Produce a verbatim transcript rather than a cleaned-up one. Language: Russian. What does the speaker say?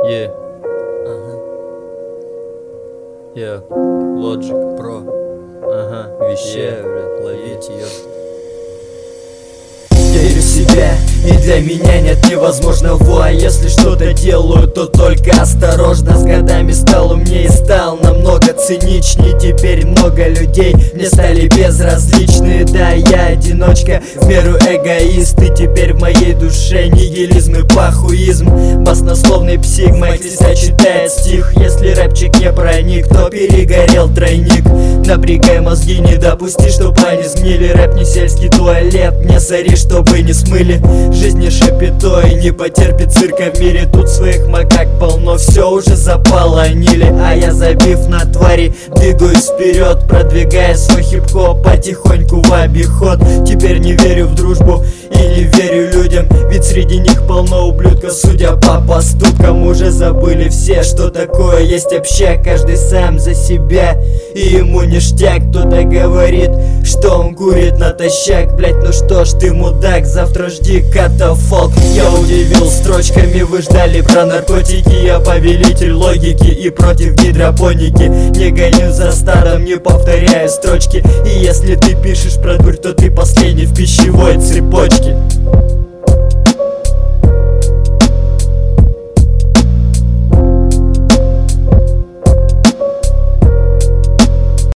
Yeah. Ага. Yeah. Logic Pro. Ага. Вещай, блядь, ловить ее. Верю в себя, и для меня нет невозможного. А если что-то делаю, то только осторожно. С годами стал умнее и стал намного циничнее. Теперь много людей мне стали безразличны. Да, я одиночка, в меру эгоист. И теперь в моей душе нигилизм и пахуизм. Баснословный псих, Майк Лиса читает стих. Если рэпчик не проник, то перегорел тройник. Напрягай мозги, не допусти, чтоб они сгнили. Рэп не сельский туалет, не сори, чтобы не смыли. Жизнь не шапито и не потерпит цирка в мире. Тут своих макак полно, все уже заполонили. А я, забив на твари, двигаюсь вперед, продвигая свой хип-хоп потихоньку в обиход. Теперь не верю в дружбу и не верю людям, ведь среди них полно ублюдков. Судя по поступкам, уже забыли все, что такое есть общак. Каждый сам за себя, и ему ништяк. Кто-то говорит, что он курит натощак. Блять, ну что ж ты, мудак, завтра жди катафалк. Я удивил строчками, вы ждали про наркотики. Я повелитель логики и против гидропоники. Не гоню за старым, не повторяю строчки. И если ты пишешь про дурь, то ты последний в пищевой цепочке.